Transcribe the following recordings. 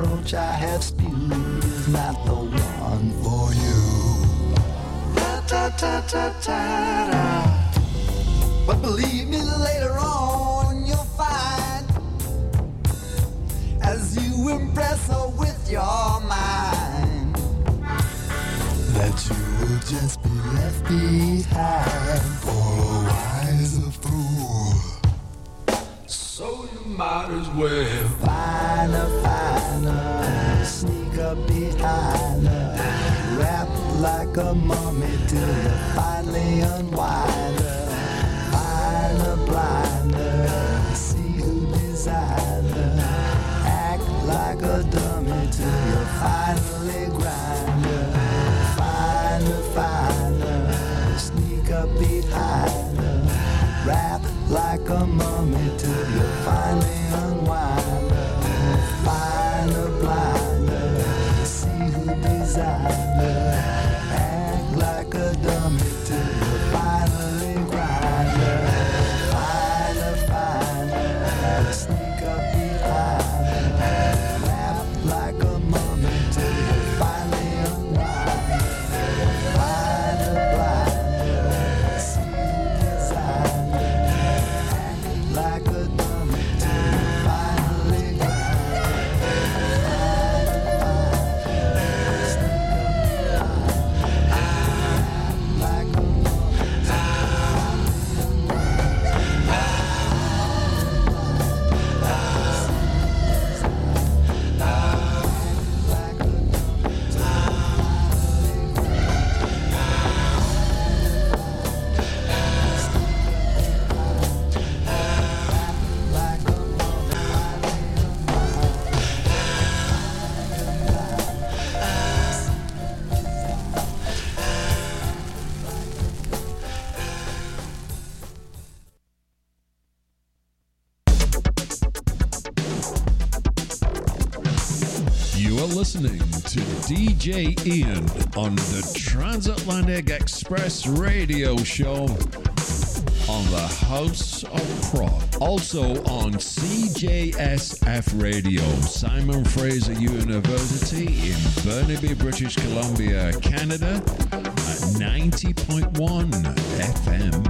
approach I have spewed is not the one for you. Ta-ta-ta-ta-ta. But believe me, later on you'll find, as you impress her with your mind, that you will just be left behind for a wiser fool. So you might as well find her, sneak up behind her, wrap like a mummy till you finally unwind her. Find her, blind her, see who designed her, act like a dummy till you finally grind her. Find her, sneak up behind her, wrap like a mummy till you finally unwind her. Find her, blind her, see who designed her, act like a dummy till you finally grind her. Find her, sneak up behind her, wrap like a mummy till you finally unwind her. Find her, blind her, see who designed her, act like a dummy till you finally grind her. Listening to DJ Ian on the Transatlantic Express radio show on the House of Prog. Also on CJSF Radio, Simon Fraser University in Burnaby, British Columbia, Canada at 90.1 FM.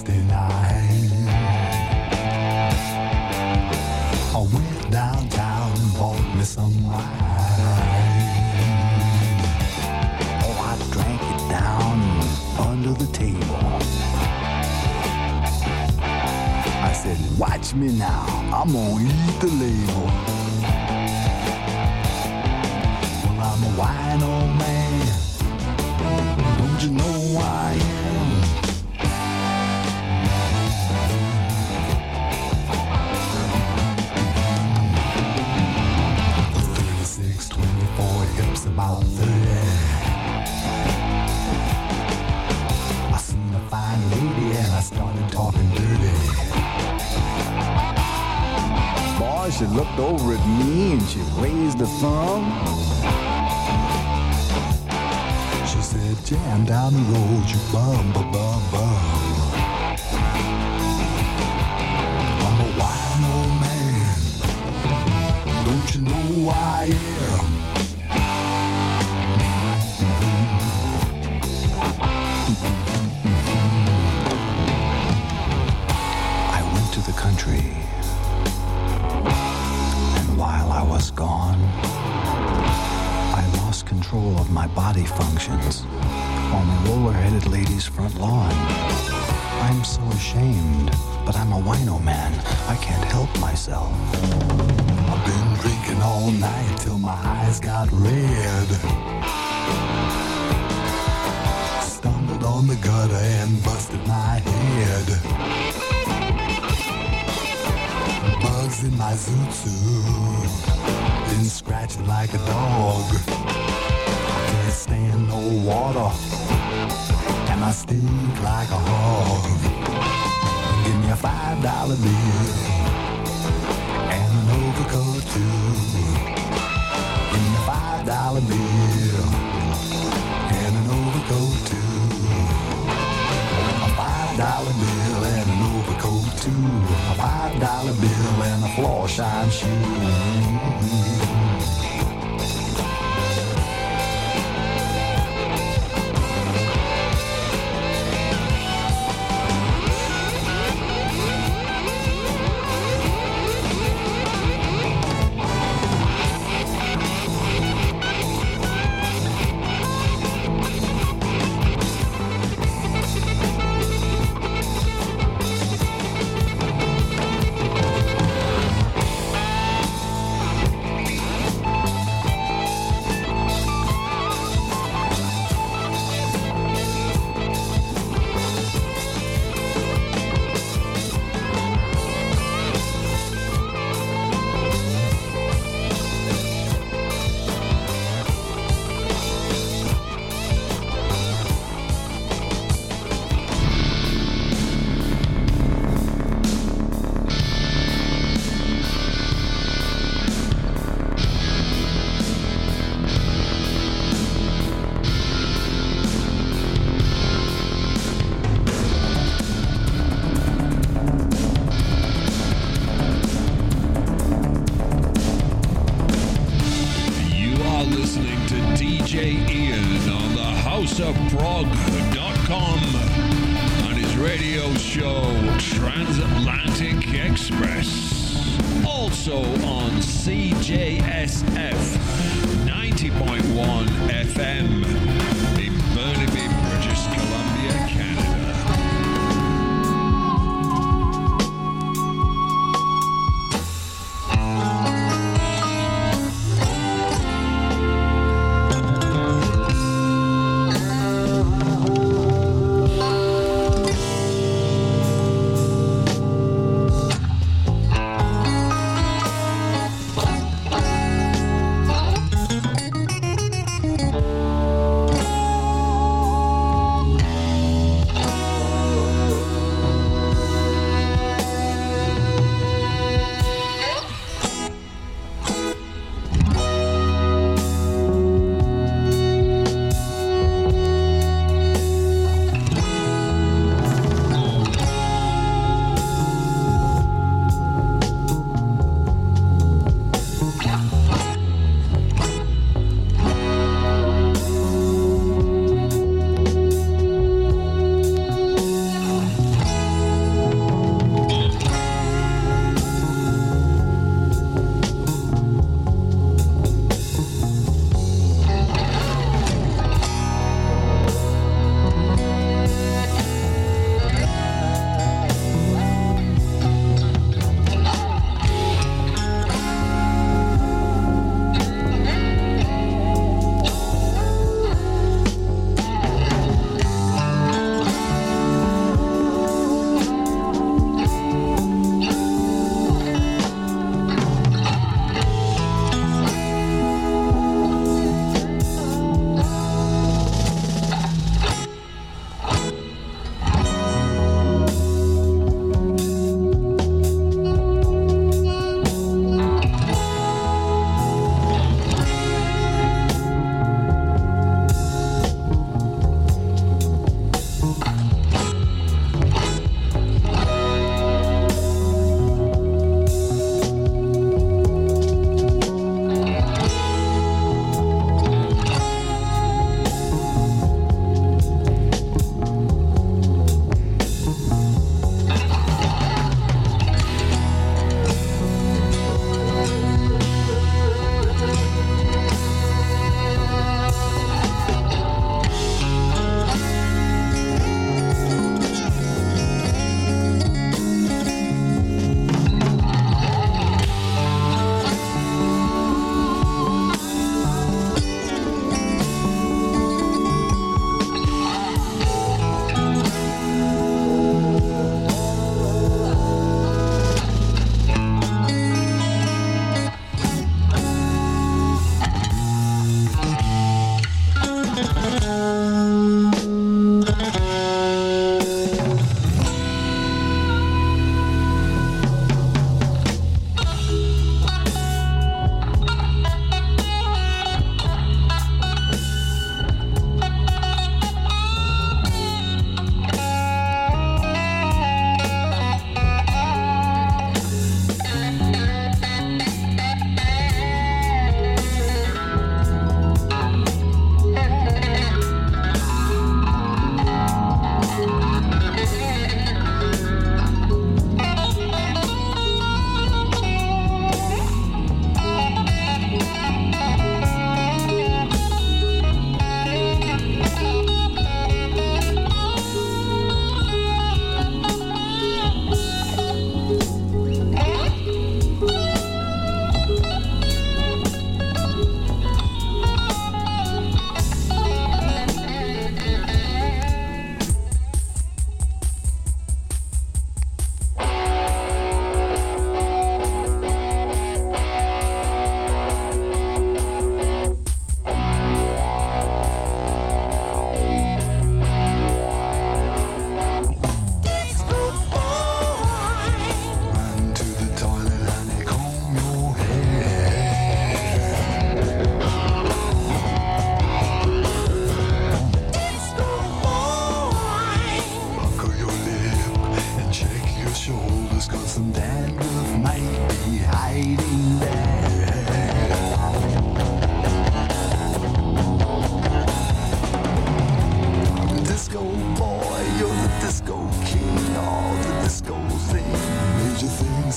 69. I went downtown and bought me some wine. Oh, I drank it down under the table. I said, watch me now, I'm gonna eat the label. Well, I'm a wine old man, don't you know who I am? About 30. I seen a fine lady and I started talking dirty. Boy, she looked over at me and she raised a thumb. She said, jam down the road, you bum, bum, bum, bum. I'm a wild old man, don't you know who I am? Country. And while I was gone, I lost control of my body functions on the roller-headed lady's front lawn. I'm so ashamed, but I'm a wino man. I can't help myself. I've been drinking all night till my eyes got red. Stumbled on the gutter and busted my head. Bugs in my zoot-suit, been scratching like a dog. I can't stand no water, and I stink like a hog. Give me a $5 bill, and an overcoat too. Give me a $5 bill, and an overcoat too. A $5 bill and an overcoat too. A $5 bill and a floor shine shoe. HouseOfProg.com and his radio show Transatlantic Express. Also on CJSF 90.1 FM in Burnaby, British Columbia, Canada.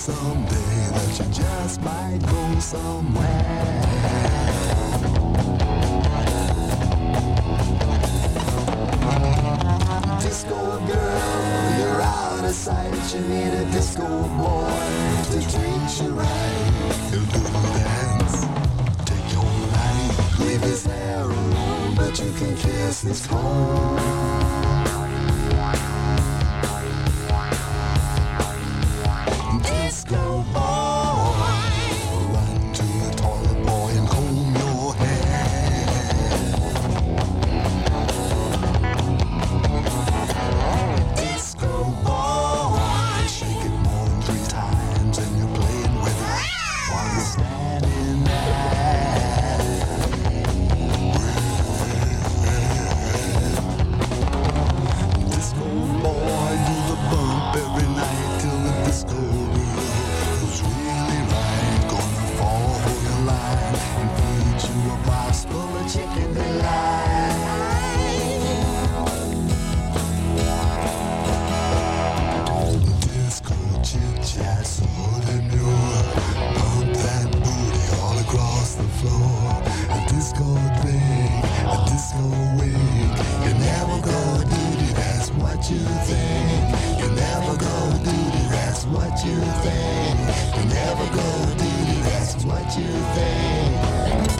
someday that you just might go somewhere. Disco girl, you're out of sight. You need a disco boy to treat you right. He'll do the dance, take your life. Leave his hair alone, but you can kiss his comb. Disco boy, run to the toilet boy and comb your hair. Disco boy, shake it more than 3 times and you're playing with it while you're standing there. Disco boy, do the bump every night till the disco feels really right. Gonna fall for your line and feed you a box full of chicken delight. Disco chit-chat so demure. Pump that booty all across the floor. A disco drink, a disco wig. You never go duty, that's what you think. You never go duty, that's what you think. You never go duty, that's what you think.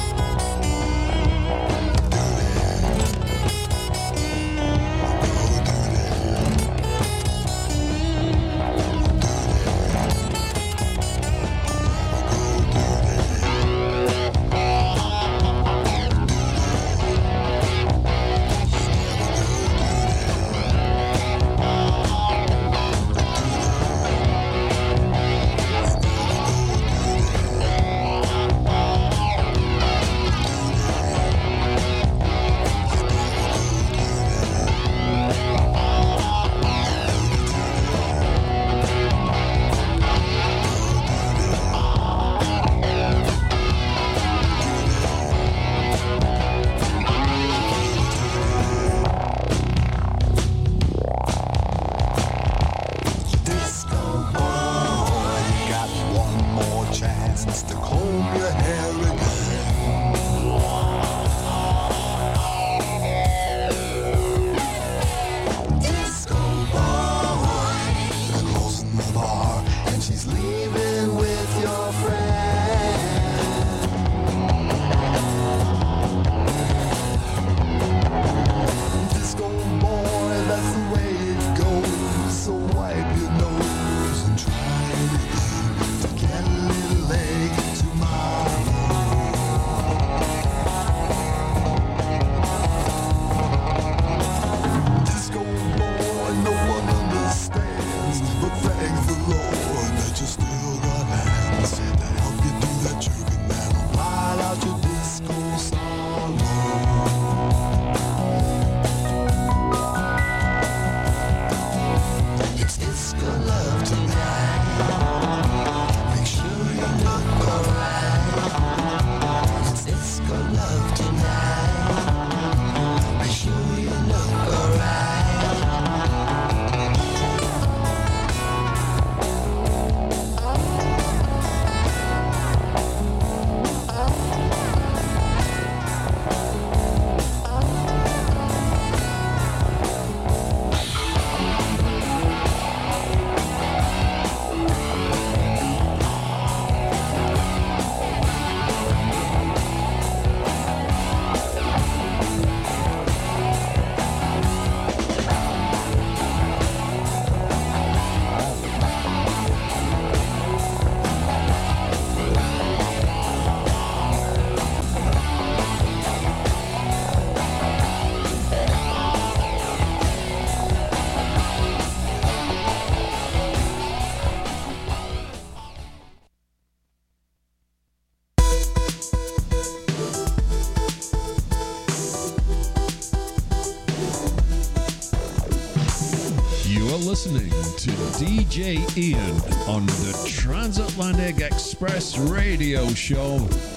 listening to DJ Ian on the Transatlantic Express radio show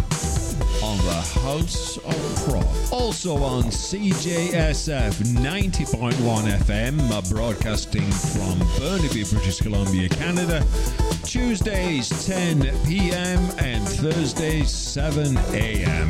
on the House of Prog. Also on CJSF 90.1 FM, broadcasting from Burnaby, British Columbia, Canada. Tuesdays 10 p.m. and Thursdays 7 a.m.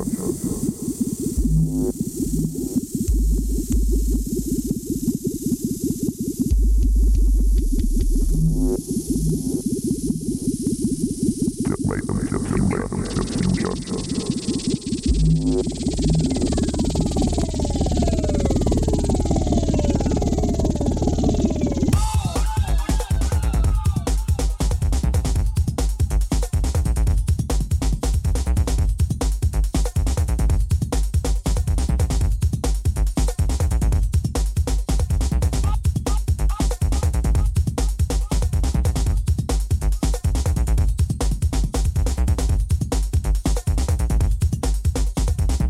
Just make them, just